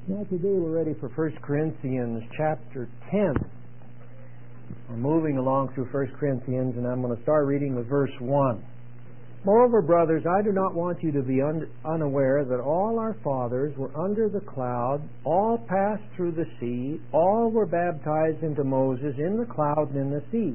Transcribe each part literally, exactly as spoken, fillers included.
Now today we're ready for First Corinthians chapter ten. We're moving along through First Corinthians, and I'm going to start reading with verse one. Moreover, brothers, I do not want you to be un- unaware that all our fathers were under the cloud, all passed through the sea, all were baptized into Moses in the cloud and in the sea.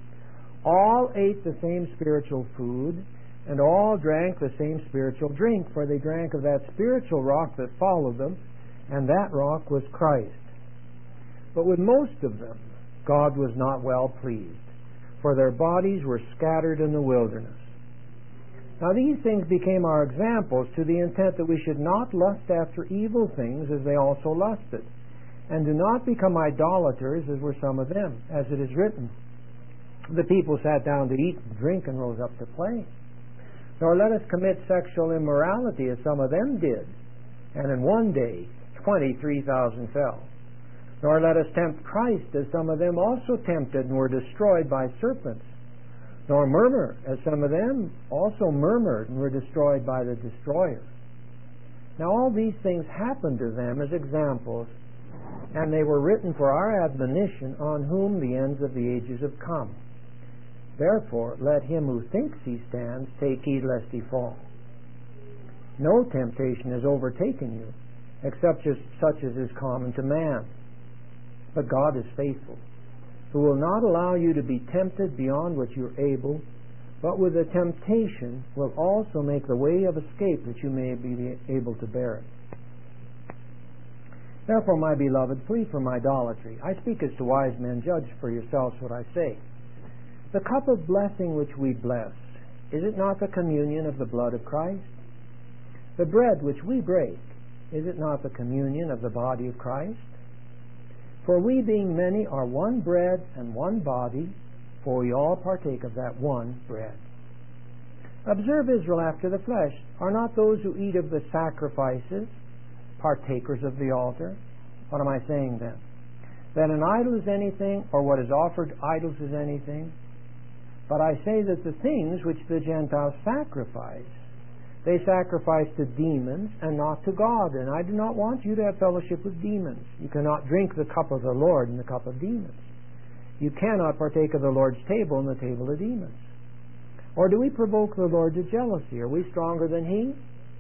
All ate the same spiritual food, and all drank the same spiritual drink, for they drank of that spiritual rock that followed them, and that rock was Christ. But with most of them God was not well pleased, for their bodies were scattered in the wilderness. Now these things became our examples, to the intent that we should not lust after evil things as they also lusted, and do not become idolaters as were some of them, as it is written, the people sat down to eat and drink and rose up to play. Nor let us commit sexual immorality as some of them did, and in one day twenty-three thousand fell. Nor let us tempt Christ as some of them also tempted and were destroyed by serpents. Nor murmur as some of them also murmured and were destroyed by the destroyer. Now all these things happened to them as examples, and they were written for our admonition, on whom the ends of the ages have come. Therefore let him who thinks he stands take heed lest he fall. No temptation has overtaken you, except just such as is common to man. But God is faithful, who will not allow you to be tempted beyond what you are able, but with the temptation will also make the way of escape that you may be able to bear it. Therefore, my beloved, flee from idolatry. I speak as to wise men. Judge for yourselves what I say. The cup of blessing which we bless, is it not the communion of the blood of Christ? The bread which we break, is it not the communion of the body of Christ? For we, being many, are one bread and one body, for we all partake of that one bread. Observe Israel after the flesh. Are not those who eat of the sacrifices partakers of the altar? What am I saying then? That an idol is anything, or what is offered to idols is anything? But I say that the things which the Gentiles sacrifice, they sacrifice to demons and not to God. And I do not want you to have fellowship with demons. You cannot drink the cup of the Lord and the cup of demons. You cannot partake of the Lord's table and the table of demons. Or do we provoke the Lord to jealousy? Are we stronger than He?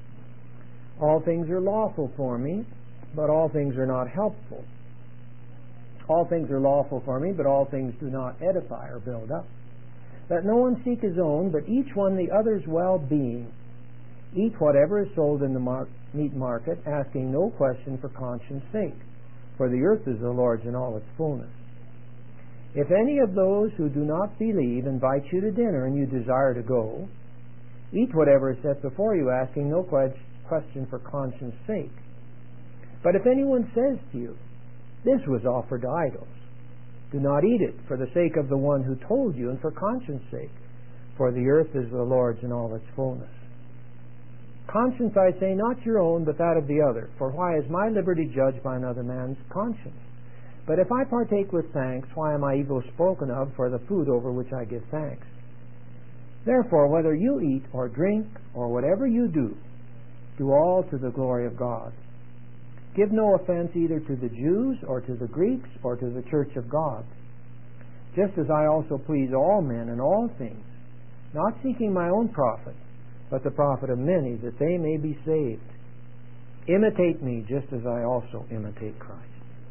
All things are lawful for me, but all things are not helpful. All things are lawful for me, but all things do not edify or build up. Let no one seek his own, but each one the other's well-being. Eat whatever is sold in the mar- meat market, asking no question for conscience sake, for the earth is the Lord's in all its fullness. If any of those who do not believe invite you to dinner and you desire to go, eat whatever is set before you, asking no que- question for conscience sake. But if anyone says to you, this was offered to idols, do not eat it for the sake of the one who told you and for conscience sake, for the earth is the Lord's in all its fullness. Conscience, I say, not your own, but that of the other. For why is my liberty judged by another man's conscience? But if I partake with thanks, why am I evil spoken of for the food over which I give thanks? Therefore, whether you eat or drink or whatever you do, do all to the glory of God. Give no offense either to the Jews or to the Greeks or to the church of God, just as I also please all men in all things, not seeking my own profit, but the profit of many, that they may be saved. Imitate me, just as I also imitate Christ.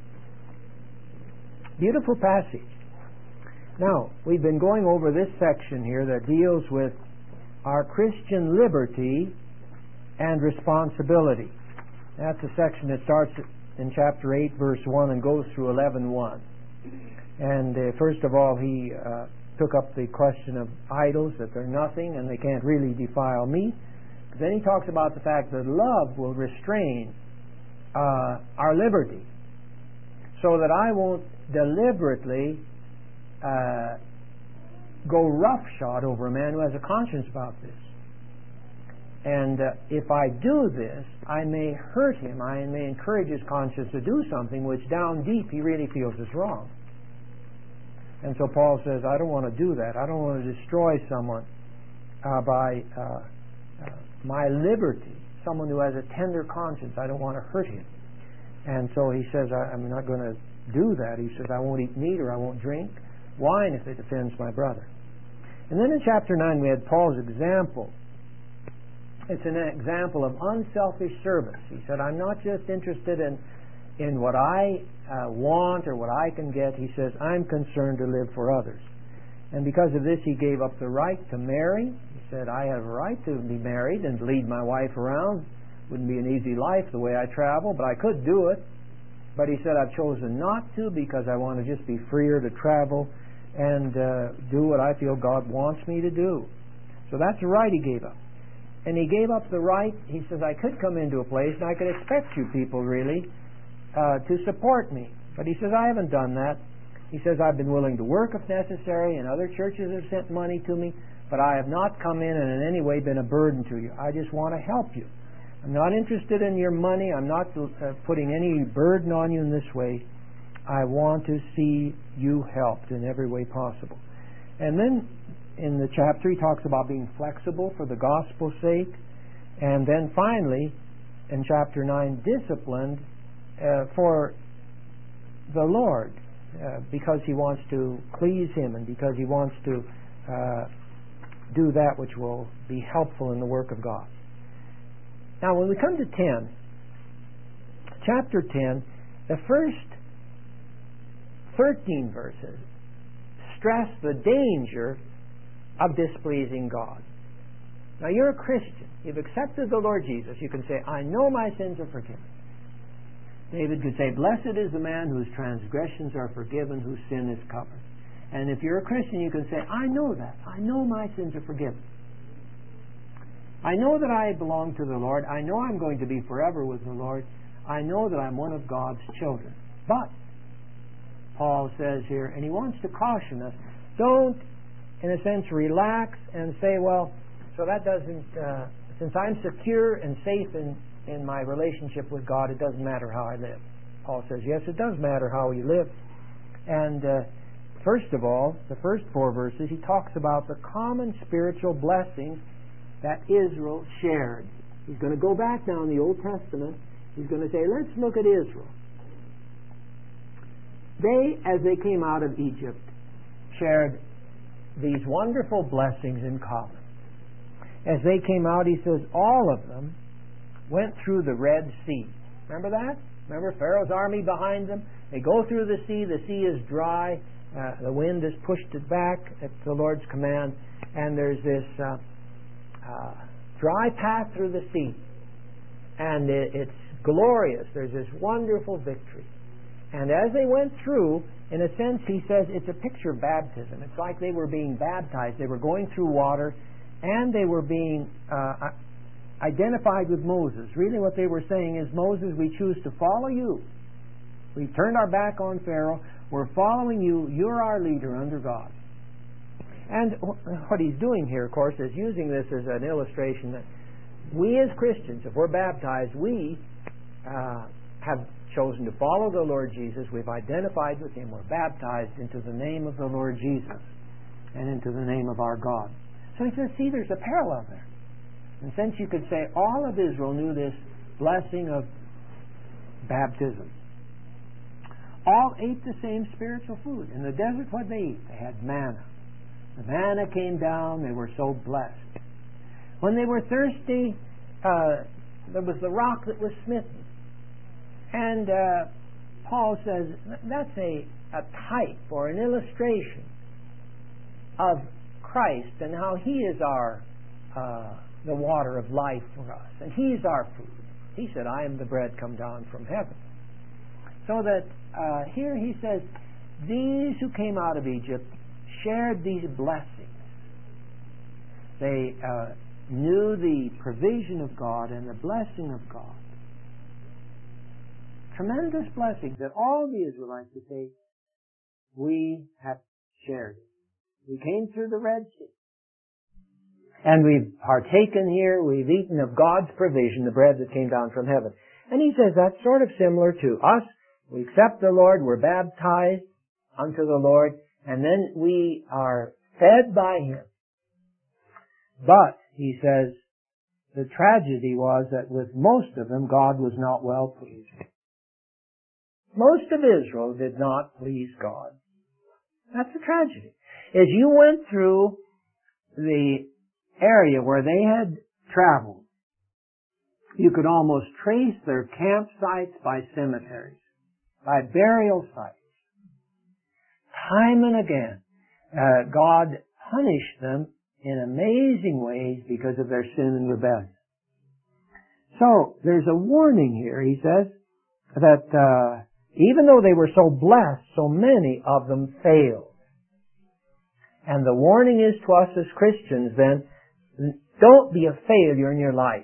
Beautiful passage. Now, we've been going over this section here that deals with our Christian liberty and responsibility. That's a section that starts in chapter eight, verse one, and goes through eleven one. And uh, first of all, he uh, took up the question of idols, that they're nothing and they can't really defile me. But then he talks about the fact that love will restrain uh, our liberty, so that I won't deliberately uh, go roughshod over a man who has a conscience about this. And uh, if I do this, I may hurt him. I may encourage his conscience to do something which down deep he really feels is wrong. And so Paul says, I don't want to do that. I don't want to destroy someone uh, by uh, uh, my liberty, someone who has a tender conscience. I don't want to hurt him. And so he says, I, I'm not going to do that. He says, I won't eat meat or I won't drink wine if it offends my brother. And then in chapter nine we had Paul's example. It's an example of unselfish service. He said, I'm not just interested in, in what I uh, want or what I can get. He says, I'm concerned to live for others. And because of this, he gave up the right to marry. He said, I have a right to be married and lead my wife around. Wouldn't be an easy life the way I travel, but I could do it. But he said, I've chosen not to because I want to just be freer to travel and uh, do what I feel God wants me to do. So that's the right he gave up. And he gave up the right, he says, I could come into a place and I could expect you people really uh, to support me. But he says, I haven't done that. He says, I've been willing to work if necessary, and other churches have sent money to me, but I have not come in and in any way been a burden to you. I just want to help you. I'm not interested in your money. I'm not uh, putting any burden on you in this way. I want to see you helped in every way possible. And then in the chapter he talks about being flexible for the gospel's sake. And then finally, in chapter nine, disciplined uh, for the Lord uh, because he wants to please him and because he wants to uh, do that which will be helpful in the work of God. Now, when we come to ten, chapter ten, the first thirteen verses stress the danger of displeasing God. Now, you're a Christian. You've accepted the Lord Jesus. You can say, I know my sins are forgiven. David could say, blessed is the man whose transgressions are forgiven, whose sin is covered. And if you're a Christian, you can say, I know that. I know my sins are forgiven. I know that I belong to the Lord. I know I'm going to be forever with the Lord. I know that I'm one of God's children. But, Paul says here, and he wants to caution us, don't, in a sense, relax and say, well, so that doesn't, uh, since I'm secure and safe in, in my relationship with God, it doesn't matter how I live. Paul says, yes, it does matter how you live. And uh, first of all, the first four verses, he talks about the common spiritual blessings that Israel shared. He's going to go back now in the Old Testament. He's going to say, let's look at Israel. They, as they came out of Egypt, shared these wonderful blessings in common. As they came out, he says, all of them went through the Red Sea. Remember that? Remember Pharaoh's army behind them? They go through the sea. The sea is dry. Uh, the wind has pushed it back at the Lord's command. And there's this uh, uh, dry path through the sea. And it, it's glorious. There's this wonderful victory. And as they went through, in a sense, he says, it's a picture of baptism. It's like they were being baptized. They were going through water, and they were being uh, identified with Moses. Really what they were saying is, Moses, we choose to follow you. We've turned our back on Pharaoh. We're following you. You're our leader under God. And what he's doing here, of course, is using this as an illustration that we as Christians, if we're baptized, we uh, have chosen to follow the Lord Jesus. We've identified with him. We're baptized into the name of the Lord Jesus and into the name of our God. So he says, see, there's a parallel there. And since you could say all of Israel knew this blessing of baptism, all ate the same spiritual food. In the desert, what did they eat? They had manna. The manna came down. They were so blessed. When they were thirsty, uh, there was the rock that was smitten. And uh, Paul says that's a, a type or an illustration of Christ and how he is our uh, the water of life for us. And he's our food. He said, I am the bread come down from heaven. So that uh, here he says, these who came out of Egypt shared these blessings. They uh, knew the provision of God and the blessing of God. Tremendous blessings that all the Israelites would say, we have shared it. We came through the Red Sea. And we've partaken here, we've eaten of God's provision, the bread that came down from heaven. And he says that's sort of similar to us. We accept the Lord, we're baptized unto the Lord, and then we are fed by him. But, he says, the tragedy was that with most of them, God was not well pleased. Most of Israel did not please God. That's a tragedy. As you went through the area where they had traveled, you could almost trace their campsites by cemeteries, by burial sites. Time and again, uh, God punished them in amazing ways because of their sin and rebellion. So, there's a warning here. He says that uh, even though they were so blessed, so many of them failed. And the warning is to us as Christians then, don't be a failure in your life.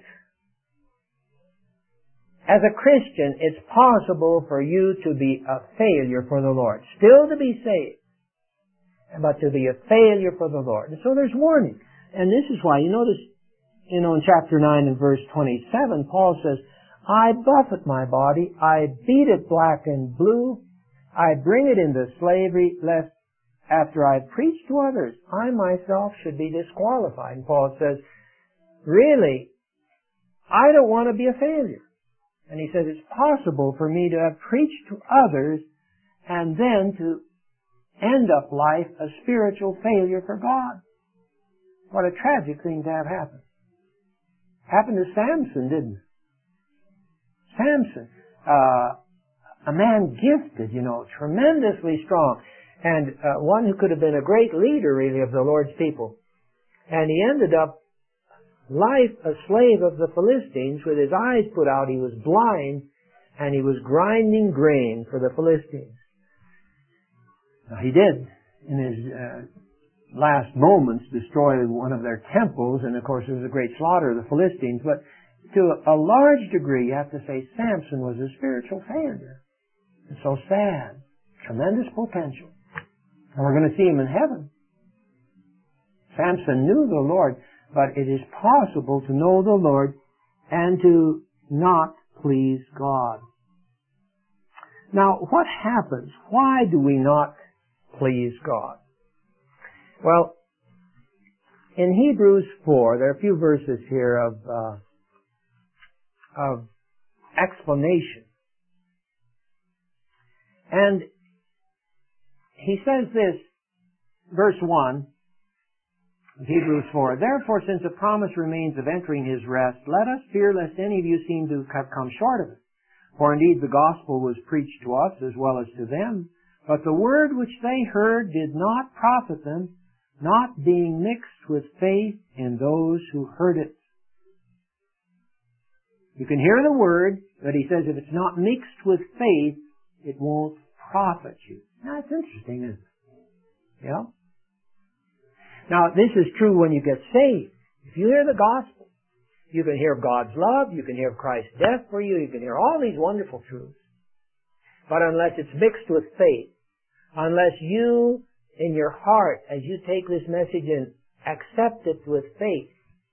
As a Christian, it's possible for you to be a failure for the Lord. Still to be saved, but to be a failure for the Lord. And so there's warning. And this is why, you notice, you know, in chapter nine and verse twenty-seven, Paul says, I buffet my body, I beat it black and blue, I bring it into slavery, lest after I preach to others, I myself should be disqualified. And Paul says, really, I don't want to be a failure. And he says, it's possible for me to have preached to others and then to end up life a spiritual failure for God. What a tragic thing to have happen. Happened to Samson, didn't it? Samson, uh, a man gifted, you know, tremendously strong, and uh, one who could have been a great leader, really, of the Lord's people. And he ended up life a slave of the Philistines, with his eyes put out. He was blind, and he was grinding grain for the Philistines. Now, he did, in his uh, last moments, destroy one of their temples, and of course there was a great slaughter of the Philistines, but to a large degree, you have to say Samson was a spiritual failure. It's so sad. Tremendous potential. And we're going to see him in heaven. Samson knew the Lord, but it is possible to know the Lord and to not please God. Now, what happens? Why do we not please God? Well, in Hebrews four, there are a few verses here of uh, of explanation. And he says this, verse one, of Hebrews four, therefore, since a promise remains of entering his rest, let us fear lest any of you seem to have come short of it. For indeed the gospel was preached to us as well as to them, but the word which they heard did not profit them, not being mixed with faith in those who heard it. You can hear the word, but he says if it's not mixed with faith, it won't profit you. Now, that's interesting, isn't it? Yeah? Now, this is true when you get saved. If you hear the gospel, you can hear of God's love, you can hear of Christ's death for you, you can hear all these wonderful truths. But unless it's mixed with faith, unless you, in your heart, as you take this message and accept it with faith,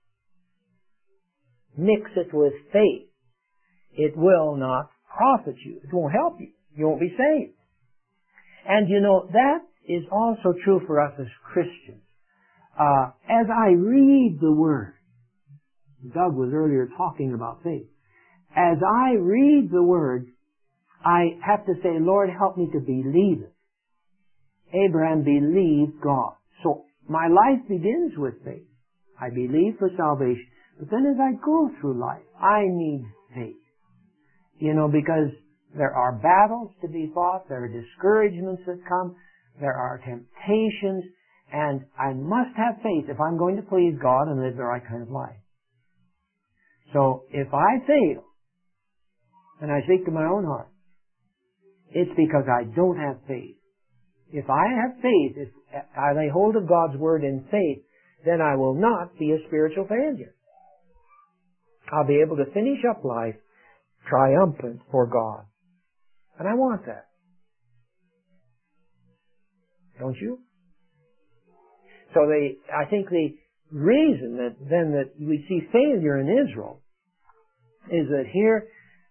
mix it with faith, it will not profit you. It won't help you. You won't be saved. And you know, that is also true for us as Christians. Uh, as I read the Word, Doug was earlier talking about faith. As I read the Word, I have to say, Lord, help me to believe it. Abraham believed God. So my life begins with faith. I believe for salvation. But then as I go through life, I need faith. You know, because there are battles to be fought, there are discouragements that come, there are temptations, and I must have faith if I'm going to please God and live the right kind of life. So if I fail, and I speak to my own heart, it's because I don't have faith. If I have faith, if I lay hold of God's Word in faith, then I will not be a spiritual failure. I'll be able to finish up life triumphant for God. And I want that. Don't you? So the, I think the reason that then that we see failure in Israel is that here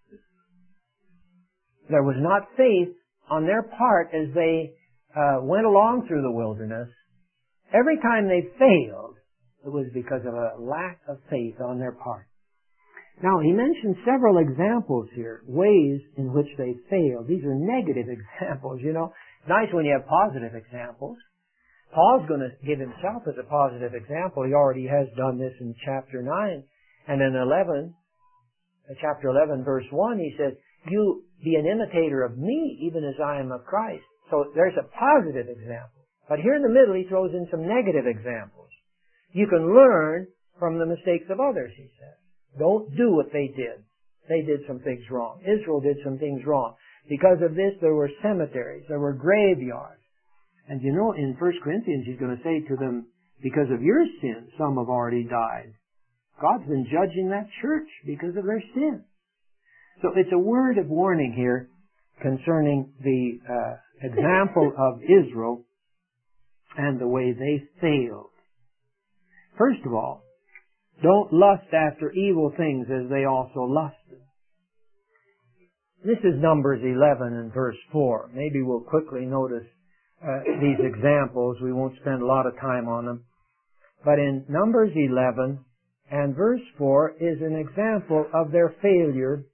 there was not faith on their part as they uh, went along through the wilderness. Every time they failed, it was because of a lack of faith on their part. Now, he mentioned several examples here, ways in which they failed. These are negative examples, you know. It's nice when you have positive examples. Paul's going to give himself as a positive example. He already has done this in chapter nine. And in eleven, chapter eleven, verse one, he said, you be an imitator of me, even as I am of Christ. So there's a positive example. But here in the middle, he throws in some negative examples. You can learn from the mistakes of others, he says. Don't do what they did. They did some things wrong. Israel did some things wrong. Because of this, there were cemeteries, there were graveyards. And you know, in First Corinthians, he's going to say to them, because of your sin, some have already died. God's been judging that church because of their sin. So it's a word of warning here concerning the uh, example of Israel and the way they failed. First of all, don't lust after evil things as they also lusted. This is Numbers eleven and verse four. Maybe we'll quickly notice uh, these examples. We won't spend a lot of time on them. But in Numbers eleven and verse four is an example of their failure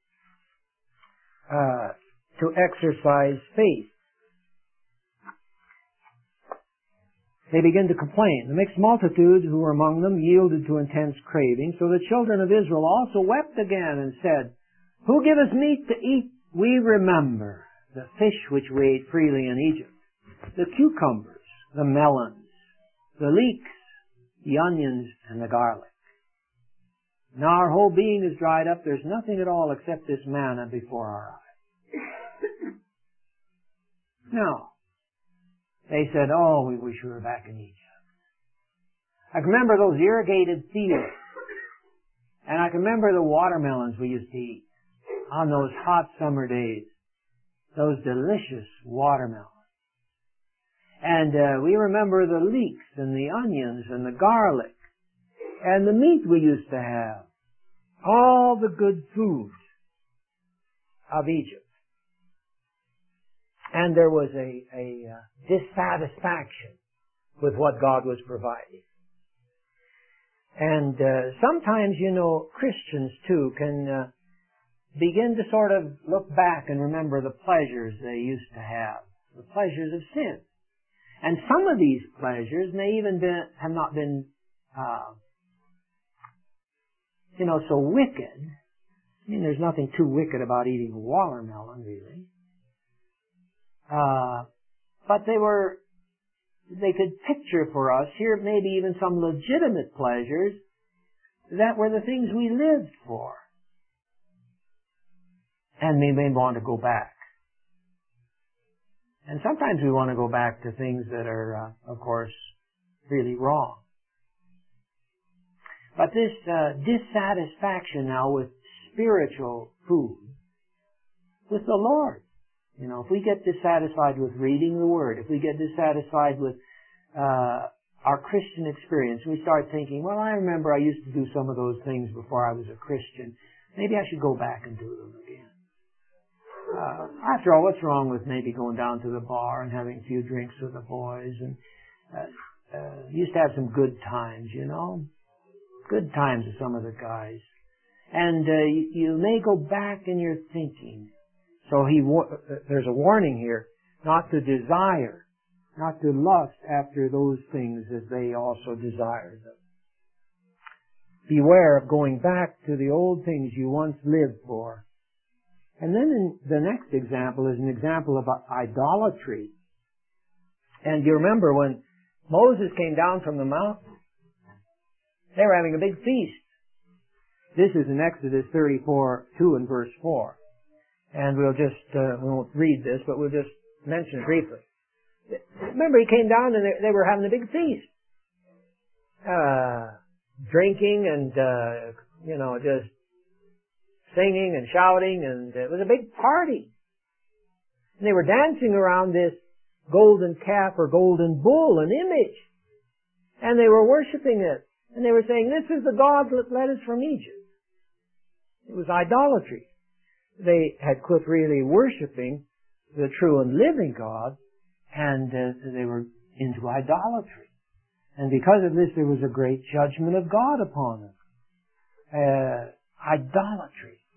uh, to exercise faith. They begin to complain. The mixed multitude who were among them yielded to intense craving. So the children of Israel also wept again and said, who giveth meat to eat? We remember the fish which we ate freely in Egypt, the cucumbers, the melons, the leeks, the onions, and the garlic. Now our whole being is dried up. There's nothing at all except this manna before our eyes. Now, they said, oh, we wish we were back in Egypt. I can remember those irrigated fields. And I can remember the watermelons we used to eat on those hot summer days. Those delicious watermelons. And uh, we remember the leeks and the onions and the garlic and the meat we used to have. All the good food of Egypt. And there was a, a uh, dissatisfaction with what God was providing. And uh, sometimes, you know, Christians too can uh, begin to sort of look back and remember the pleasures they used to have, the pleasures of sin. And some of these pleasures may even been, have not been, uh, you know, so wicked. I mean, there's nothing too wicked about eating watermelon, really. Uh, but they were, they could picture for us here maybe even some legitimate pleasures that were the things we lived for. And we may want to go back. And sometimes we want to go back to things that are, uh, of course, really wrong. But this uh, dissatisfaction now with spiritual food, with the Lord. You know, if we get dissatisfied with reading the Word, if we get dissatisfied with uh, our Christian experience, we start thinking, well, I remember I used to do some of those things before I was a Christian. Maybe I should go back and do them again. Uh, after all, what's wrong with maybe going down to the bar and having a few drinks with the boys? And uh, uh, used to have some good times, you know, good times with some of the guys. And uh, you, you may go back in your thinking. So he, there's a warning here, not to desire, not to lust after those things as they also desire them. Beware of going back to the old things you once lived for. And then in the next example is an example of idolatry. And you remember when Moses came down from the mountain, they were having a big feast. This is in Exodus thirty-four, two and verse four. And we'll just, uh, we won't read this, but we'll just mention it briefly. Remember, he came down and they, they were having a big feast. Uh, drinking and, uh, you know, just singing and shouting, and it was a big party. And they were dancing around this golden calf or golden bull, an image. And they were worshiping it. And they were saying, this is the God that led us from Egypt. It was idolatry. They had quit really worshiping the true and living God, and uh, they were into idolatry. And because of this, there was a great judgment of God upon them. Uh, Idolatry.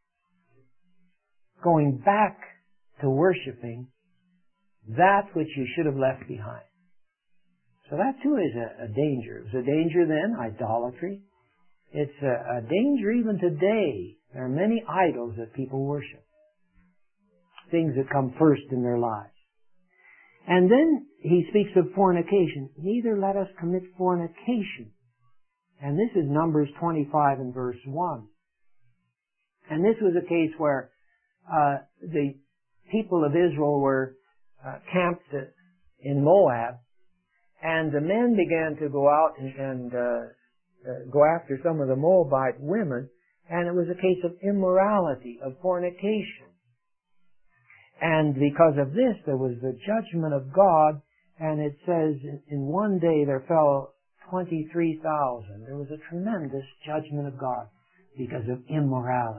Going back to worshiping that which you should have left behind. So that too is a, a danger. It was a danger then, idolatry. It's a, a danger even today. There are many idols that people worship. Things that come first in their lives. And then he speaks of fornication. Neither let us commit fornication. And this is Numbers twenty-five and verse one. And this was a case where uh, the people of Israel were uh, camped in Moab, and the men began to go out and, and uh, uh, go after some of the Moabite women, and it was a case of immorality, of fornication. And because of this, there was the judgment of God, and it says in one day there fell twenty-three thousand. There was a tremendous judgment of God because of immorality.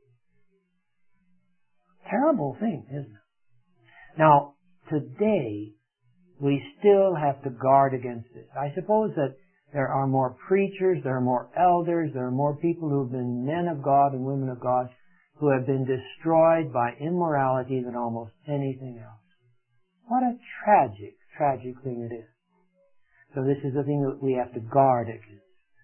Terrible thing, isn't it? Now, today, we still have to guard against this. I suppose that there are more preachers, there are more elders, there are more people who have been men of God and women of God who have been destroyed by immorality than almost anything else. What a tragic, tragic thing it is. So this is the thing that we have to guard against.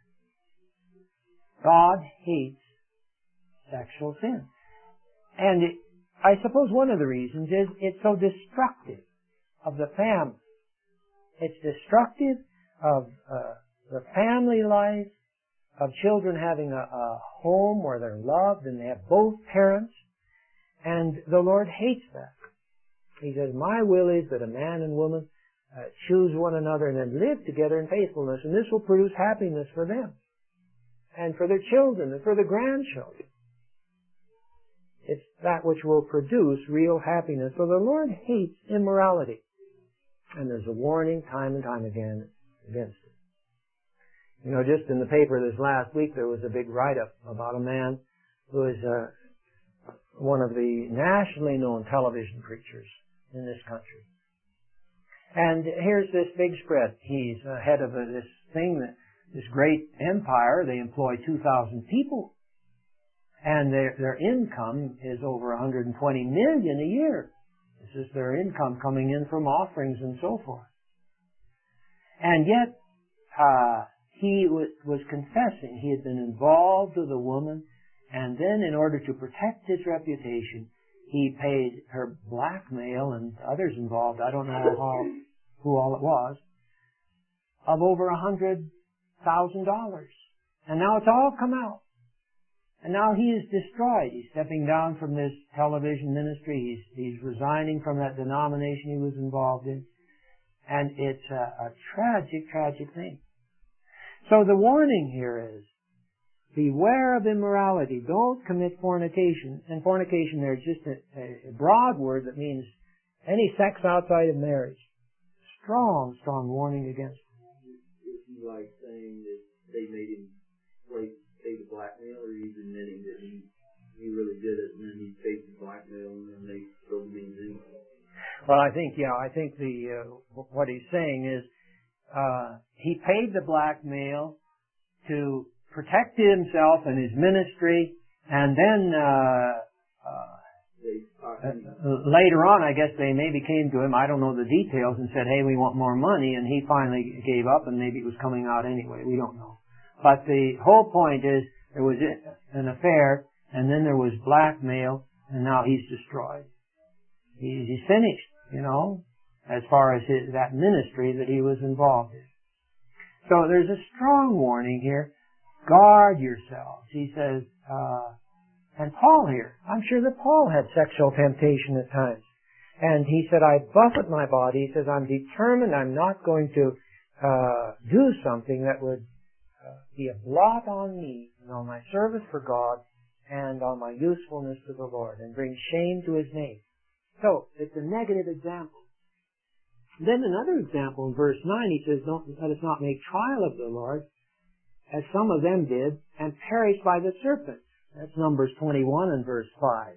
God hates sexual sin. And it, I suppose one of the reasons is it's so destructive of the family. It's destructive of uh, the family life, of children having a, a home where they're loved and they have both parents. And the Lord hates that. He says, my will is that a man and woman uh, choose one another and then live together in faithfulness, and this will produce happiness for them and for their children and for the grandchildren. It's that which will produce real happiness. So the Lord hates immorality. And there's a warning time and time again against it. You know, just in the paper this last week, there was a big write-up about a man who is uh, one of the nationally known television preachers in this country. And here's this big spread. He's uh, head of uh, this thing, that, this great empire. They employ two thousand people. And their, their income is over one hundred twenty million dollars a year. This is their income coming in from offerings and so forth. And yet, uh, he was, was confessing he had been involved with a woman, and then in order to protect his reputation, he paid her blackmail and others involved, I don't know how, who all it was, of over a hundred thousand dollars. And now it's all come out. And now he is destroyed. He's stepping down from this television ministry. He's, he's resigning from that denomination he was involved in. And it's a, a tragic, tragic thing. So the warning here is, beware of immorality. Don't commit fornication. And fornication there is just a, a broad word that means any sex outside of marriage. Strong, strong warning against it. It's like saying that they made him play pay the blackmail, or he's admitting that he he really did it, and then he paid the blackmail, and then they sold him in. Well, I think, yeah, I think the uh, what he's saying is uh, he paid the blackmail to protect himself and his ministry, and then uh, uh, they, uh, later on, I guess they maybe came to him, I don't know the details, and said, hey, we want more money, and he finally gave up, and maybe it was coming out anyway. We don't know. But the whole point is there was an affair, and then there was blackmail, and now he's destroyed. He's, he's finished, you know, as far as his, that ministry that he was involved in. So there's a strong warning here. Guard yourselves. He says, uh, and Paul here, I'm sure that Paul had sexual temptation at times. And he said, I buffet my body. He says, I'm determined I'm not going to uh, do something that would Uh, be a blot on me and on my service for God and on my usefulness to the Lord, and bring shame to His name. So, it's a negative example. Then another example in verse nine, he says, don't, let us not make trial of the Lord, as some of them did, and perish by the serpent. That's Numbers twenty-one and verse five.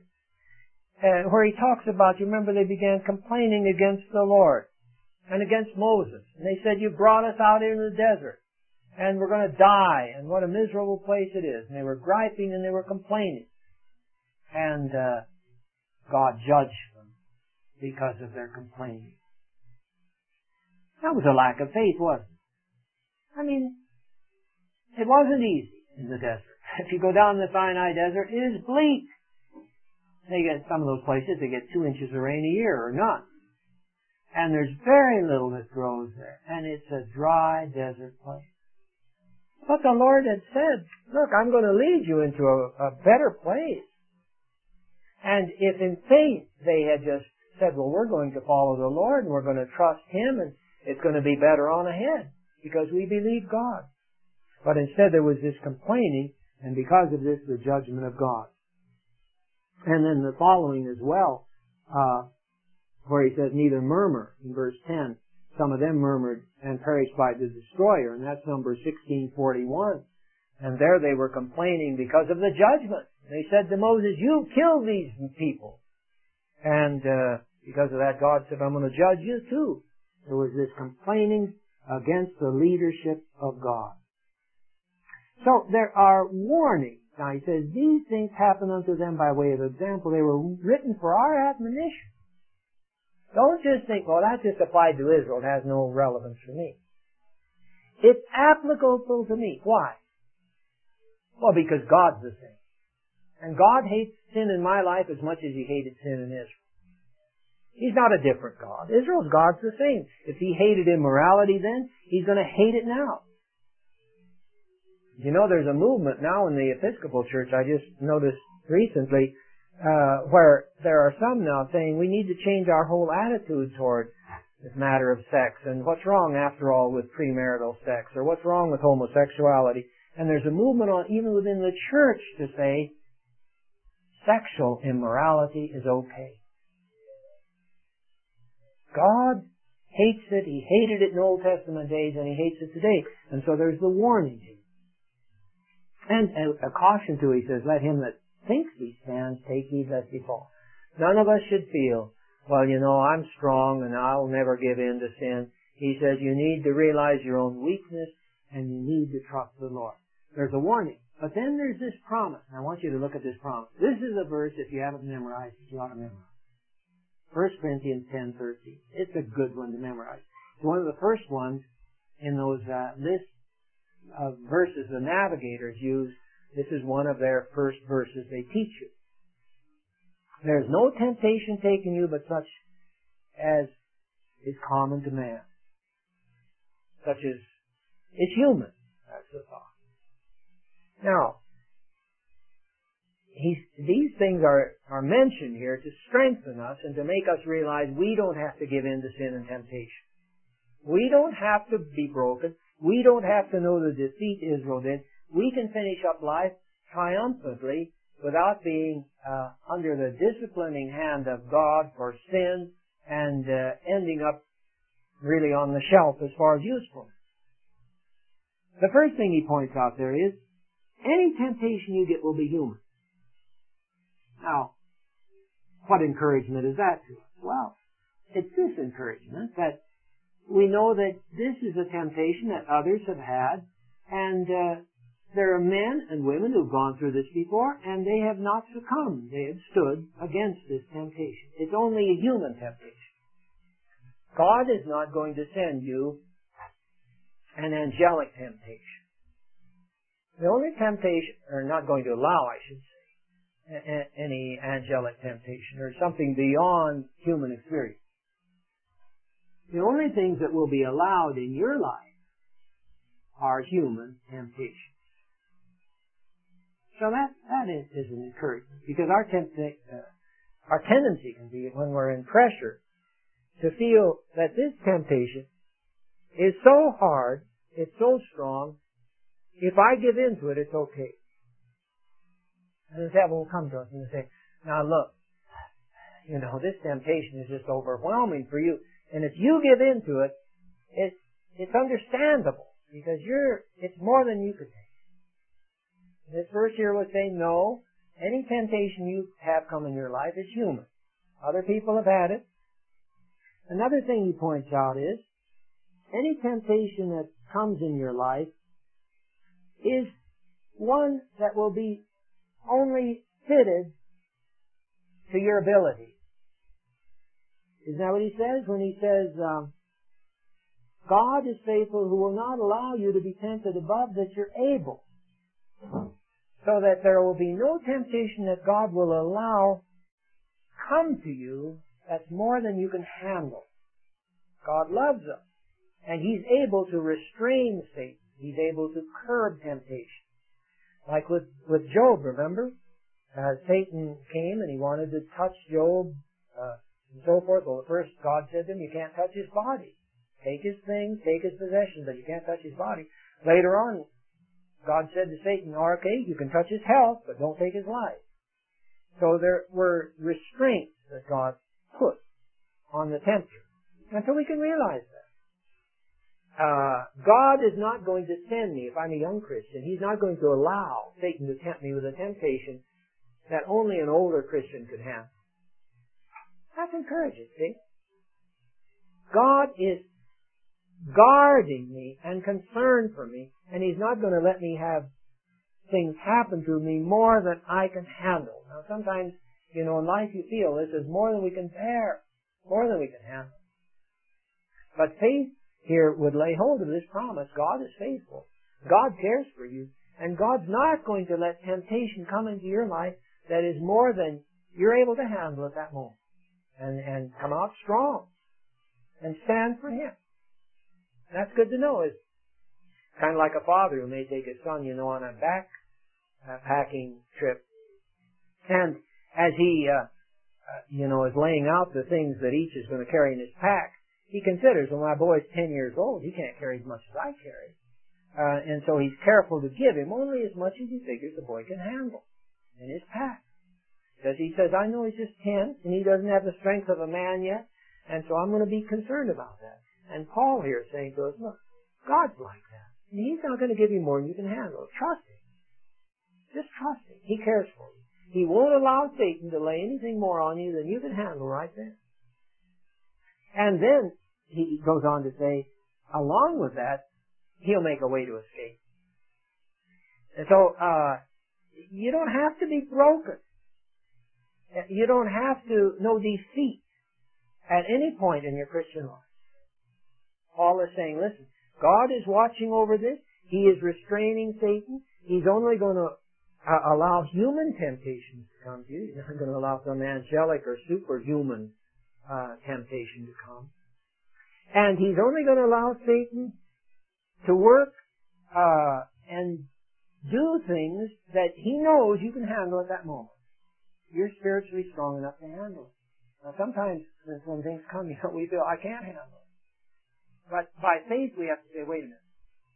Uh, where he talks about, you remember they began complaining against the Lord and against Moses. And they said, you brought us out into the desert. and we're going to die, and what a miserable place it is. And they were griping and they were complaining. And uh, God judged them because of their complaining. That was a lack of faith, wasn't it? I mean, it wasn't easy in the desert. If you go down the Sinai Desert, it is bleak. They get some of those places, they get two inches of rain a year or none. And there's very little that grows there. And it's a dry desert place. But the Lord had said, look, I'm going to lead you into a, a better place. And if in faith they had just said, well, we're going to follow the Lord and we're going to trust Him and it's going to be better on ahead because we believe God. But instead there was this complaining, and because of this, the judgment of God. And then the following as well, uh, where he says, neither murmur, in verse ten. Some of them murmured and perished by the destroyer, and that's number sixteen forty-one. And there they were complaining because of the judgment. They said to Moses, you killed these people. And uh, because of that, God said, I'm going to judge you too. There was this complaining against the leadership of God. So there are warnings. Now he says, these things happen unto them by way of example. They were written for our admonition. Don't just think, well, that just applied to Israel. It has no relevance for me. It's applicable to me. Why? Well, because God's the same. And God hates sin in my life as much as He hated sin in Israel. He's not a different God. Israel's God's the same. If He hated immorality then, He's going to hate it now. You know, there's a movement now in the Episcopal Church, I just noticed recently, uh, where there are some now saying we need to change our whole attitude toward this matter of sex, and what's wrong, after all, with premarital sex, or what's wrong with homosexuality. And there's a movement on, even within the church, to say sexual immorality is okay. God hates it. He hated it in Old Testament days, and He hates it today. And so there's the warning here. And a, a caution too, he says, let him that thinks he stands take heed lest he fall. None of us should feel, well, you know, I'm strong and I'll never give in to sin. He says you need to realize your own weakness and you need to trust the Lord. There's a warning. But then there's this promise. And I want you to look at this promise. This is a verse, if you haven't memorized it, you ought to memorize. First Corinthians ten thirteen. It's a good one to memorize. It's one of the first ones in those uh, lists of verses the navigators use. This is one of their first verses they teach you. There's no temptation taken you but such as is common to man. Such as is human. That's the thought. Now, he's, these things are, are mentioned here to strengthen us and to make us realize we don't have to give in to sin and temptation. We don't have to be broken. We don't have to know the defeat Israel did. We can finish up life triumphantly without being uh, under the disciplining hand of God for sin and uh, ending up really on the shelf as far as usefulness. The first thing he points out there is any temptation you get will be human. Now, what encouragement is that to us? Well, it's this encouragement that we know that this is a temptation that others have had, and uh, there are men and women who've gone through this before, and they have not succumbed. They have stood against this temptation. It's only a human temptation. God is not going to send you an angelic temptation. The only temptation, or not going to allow, I should say, a- any angelic temptation, or something beyond human experience. The only things that will be allowed in your life are human temptations. So that, that is, is an encouragement, because our, tempta- uh, our tendency can be, when we're in pressure, to feel that this temptation is so hard, it's so strong, if I give in to it, it's okay. And the devil will come to us and say, now look, you know, this temptation is just overwhelming for you. And if you give in to it, it's, it's understandable, because you're, it's more than you could take. This verse here was saying, no, any temptation you have come in your life is human. Other people have had it. Another thing he points out is, any temptation that comes in your life is one that will be only fitted to your ability. Isn't that what he says when he says, um, God is faithful who will not allow you to be tempted above that you're able, so that there will be no temptation that God will allow come to you that's more than you can handle. God loves us, and He's able to restrain Satan. He's able to curb temptation. Like with, with Job, remember? Uh, Satan came and he wanted to touch Job, uh, and so forth. Well, at first God said to him, you can't touch his body. Take his things, take his possessions, but you can't touch his body. Later on, God said to Satan, okay, you can touch his health, but don't take his life. So there were restraints that God put on the tempter. And so we can realize that. Uh, God is not going to send me, if I'm a young Christian, He's not going to allow Satan to tempt me with a temptation that only an older Christian could handle. That's encouraging, see? God is guarding me and concerned for me, and He's not going to let me have things happen to me more than I can handle. Now sometimes, you know, in life you feel this is more than we can bear, more than we can handle. But faith here would lay hold of this promise. God is faithful. God cares for you. And God's not going to let temptation come into your life that is more than you're able to handle at that moment. And, and come out strong. And stand for Him. That's good to know. It's kind of like a father who may take his son, you know, on a back uh, packing trip. And as he, uh, uh, you know, is laying out the things that each is going to carry in his pack, he considers, well, my boy's ten years old. He can't carry as much as I carry. Uh, and so he's careful to give him only as much as he figures the boy can handle in his pack. Because he says, I know he's just ten, and he doesn't have the strength of a man yet, and so I'm going to be concerned about that. And Paul here is saying to us, look, God's like that. And He's not going to give you more than you can handle. Trust Him. Just trust Him. He cares for you. He won't allow Satan to lay anything more on you than you can handle right then. And then he goes on to say, along with that, He'll make a way to escape. And so, uh, you don't have to be broken. You don't have to know defeat at any point in your Christian life. Paul is saying, listen, God is watching over this. He is restraining Satan. He's only going to uh, allow human temptations to come to you. He's not going to allow some angelic or superhuman uh, temptation to come. And He's only going to allow Satan to work uh, and do things that he knows you can handle at that moment. You're spiritually strong enough to handle it. Now sometimes when things come, you know, we feel, I can't handle it. But by faith we have to say, wait a minute.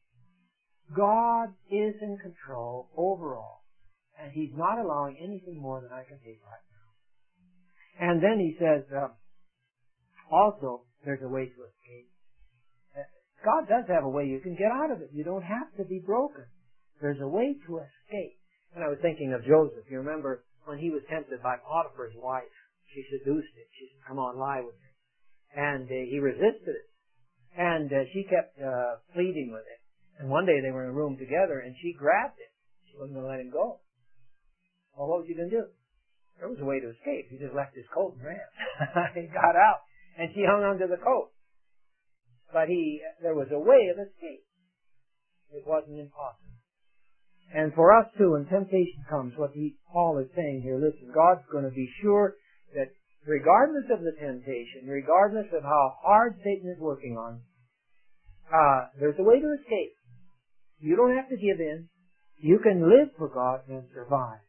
God is in control overall, and He's not allowing anything more than I can take right now. And then He says, uh, also, there's a way to escape. God does have a way you can get out of it. You don't have to be broken. There's a way to escape. And I was thinking of Joseph. You remember when he was tempted by Potiphar's wife. She seduced him. She said, come on, lie with him. And uh, he resisted it. And uh, she kept uh, pleading with him. And one day they were in a room together, and she grabbed him. She wasn't going to let him go. Well, what was he going to do? There was a way to escape. He just left his coat and ran. He got out, and she hung onto the coat. But he, there was a way of escape. It wasn't impossible. And for us too, when temptation comes, what he, Paul is saying here, listen, God's going to be sure that regardless of the temptation, regardless of how hard Satan is working on, uh, there's a way to escape. You don't have to give in. You can live for God and survive.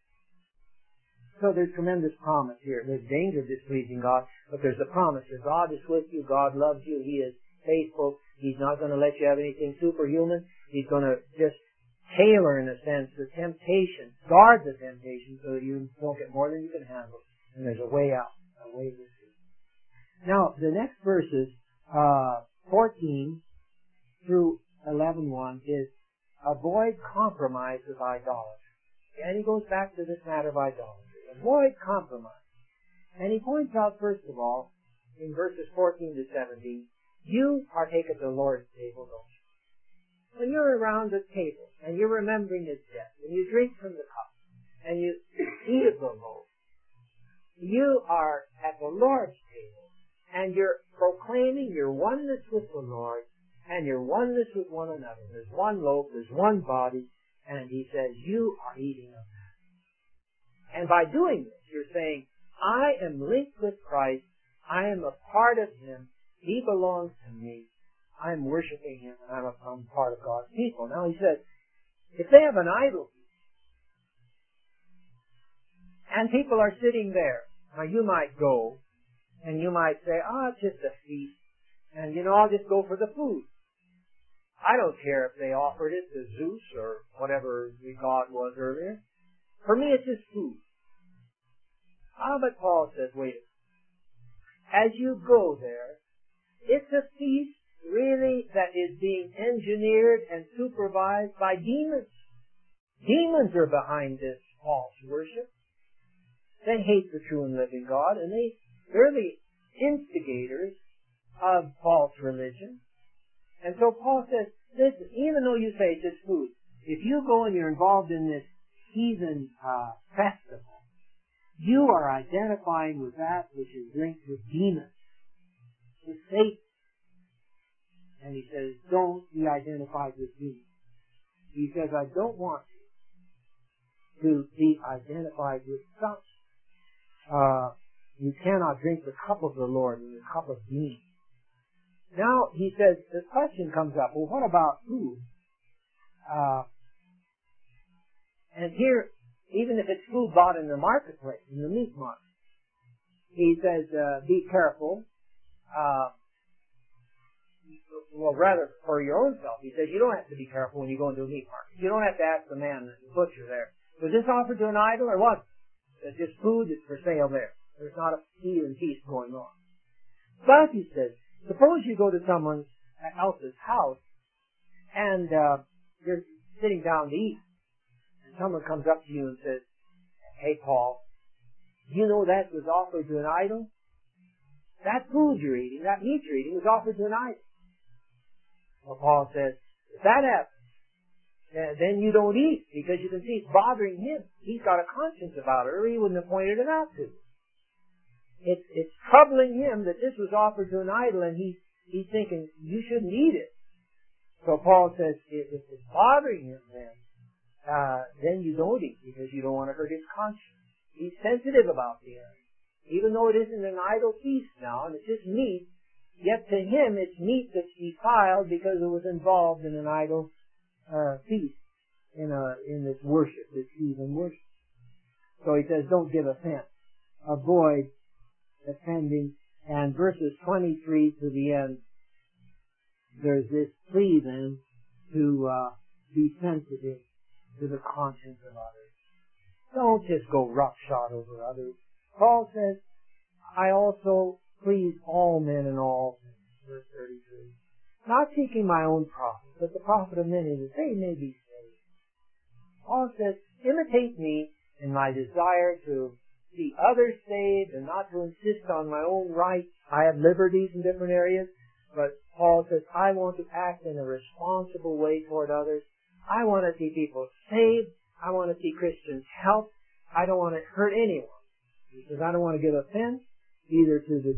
So there's tremendous promise here. There's danger of displeasing God, but there's a promise that God is with you, God loves you, He is faithful. He's not going to let you have anything superhuman. He's going to just tailor, in a sense, the temptation, guard the temptation so that you don't get more than you can handle. And there's a way out, a way to escape. Now, the next verses, uh, fourteen through eleven one, is avoid compromise with idolatry. And he goes back to this matter of idolatry. Avoid compromise. And he points out, first of all, in verses fourteen to seventeen, you partake of the Lord's table, don't you? when you're around the table and you're remembering his death, and you drink from the cup, and you eat of the loaf, you are at the Lord's table, and you're proclaiming your oneness with the Lord, and your oneness with one another. There's one loaf, there's one body, and he says, you are eating of that. And by doing this, you're saying, I am linked with Christ, I am a part of him, he belongs to me, I'm worshiping him, and I'm a I'm part of God's people. Now he says, if they have an idol, and people are sitting there, now you might go, and you might say, oh, it's just a feast, and you know, I'll just go for the food. I don't care if they offered it to Zeus or whatever the god was earlier. For me, it's just food. Ah, but Paul says, wait a minute. As you go there, it's a feast really that is being engineered and supervised by demons. Demons are behind this false worship. They hate the true and living God, and they, they're the instigators of false religion. And so Paul says, listen, even though you say it's just food, if you go and you're involved in this heathen uh, festival, you are identifying with that which is linked with demons, with Satan. And he says, don't be identified with demons. He says, I don't want you to be identified with such. Uh, you cannot drink the cup of the Lord and the cup of demons. Now, he says, the question comes up, well, what about food? Uh, and here, even if it's food bought in the marketplace, in the meat market, he says, uh, be careful. Uh, well, rather, for your own self, he says, you don't have to be careful when you go into a meat market. You don't have to ask the man, the butcher there, was this offered to an idol or what? It's just food, it's for sale there. There's not a eat and feast going on. But, he says, suppose you go to someone else's house and uh, you're sitting down to eat, and someone comes up to you and says, hey, Paul, do you know that was offered to an idol? That food you're eating, that meat you're eating, was offered to an idol. Well, Paul says, if that happens, uh, then you don't eat, because you can see it's bothering him. He's got a conscience about it, or he wouldn't have pointed it out to you. It's, it's troubling him that this was offered to an idol, and he, he's thinking, you shouldn't eat it. So Paul says, if, if it's bothering him then, uh, then you don't eat, because you don't want to hurt his conscience. He's sensitive about the area. Even though it isn't an idol feast now, and it's just meat, yet to him it's meat that's defiled because it was involved in an idol uh, feast, in a in this worship, this heathen worship. So he says, don't give offense. Avoid offending. And verses twenty-three to the end, there's this plea then to uh, be sensitive to the conscience of others. Don't just go roughshod over others. Paul says, I also please all men in all things. Verse thirty-three. Not seeking my own profit, but the profit of many, that they may be saved. Paul says, imitate me in my desire to see others saved and not to insist on my own rights. I have liberties in different areas, but Paul says, I want to act in a responsible way toward others. I want to see people saved. I want to see Christians helped. I don't want to hurt anyone. He says, I don't want to give offense either to the